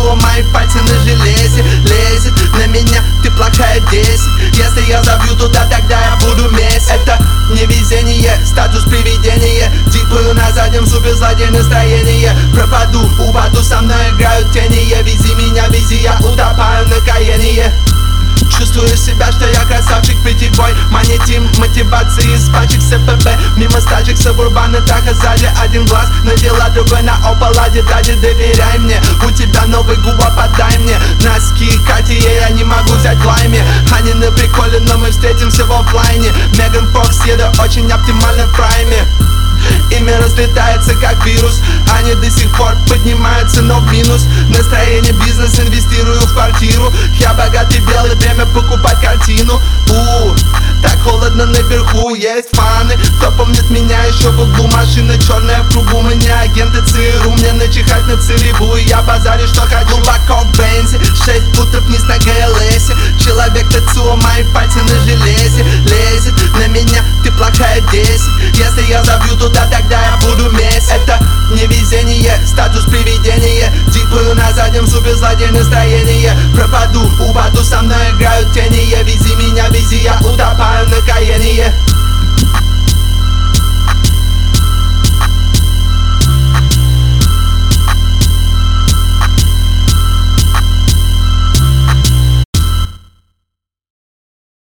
ТЦО, мои пальцы на железе. Лезет на меня, ты плохая 10. Если я забью туда, тогда я буду месть. Это невезение, статус привидения. Дипаю на заднем, суперзлодей настроение. Пропаду, упаду, со мной играют тени. Вези меня, вези, я утопаю на Каене. Чувствую себя, что я красавчик, питьевой. Монетим, мотивации из пачек СПП. Мимо стачек, сабурбана, траха сзади. Один глаз на дела, другой на ополаде. Дади, доверяй мне, у тебя новый губа, подай мне. Носки, Катия, я не могу взять в лайме. Они на приколе, но мы встретимся в оффлайне. Меган Фокс, еда очень оптимально в прайме. Имя разлетается как вирус. Они до сих пор поднимаются, но в минус. Настроение, бизнес, инвестирую в квартиру. Я богатый, белый, время покупать картину. Так холодно наверху, есть фаны. Кто помнит меня еще в углу? Машина черная в кругу, мне агенты ЦРУ. Мне начихать на целевую, я базарю, что хочу. Глубоко в бензе, 6 футов вниз на ГЛСе. Человек ТЦО, мои пальцы на железе. Лезет на меня, ты плохая 10. Если я забью туда, тогда я буду месть. Это невезение, статус привидения. Дипаю на заднем, суперзлодей настроение. Пропаду, упаду, со мной играют тени. Вези меня, вези, я утопаю на Каене.